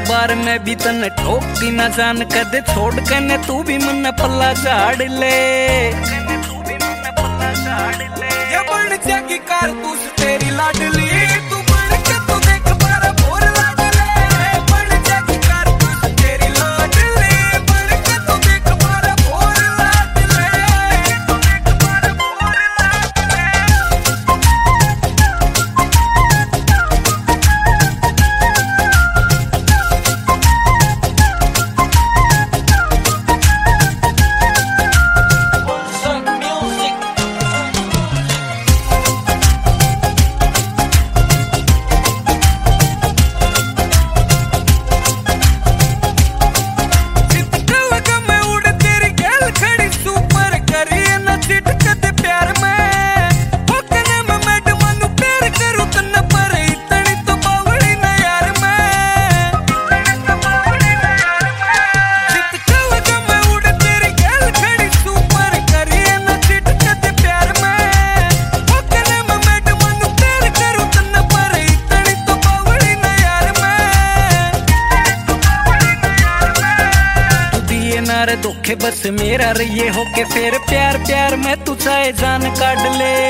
बार मैं भी तने ठोकती ना जान कदे छोड़ के ने तू भी मन पल्ला झाड़ ले ये बन जागी कारतूस तेरी लाडली तू बन के तू देख बारा भोर लाडले बन जागी कारतूस तेरी लाडली बन के तू देख बारा भोर लाडले तू देख बारा भोर लाडले धोखे बस मेरा रहिए हो के फिर प्यार प्यार में तू चाहे जान काट ले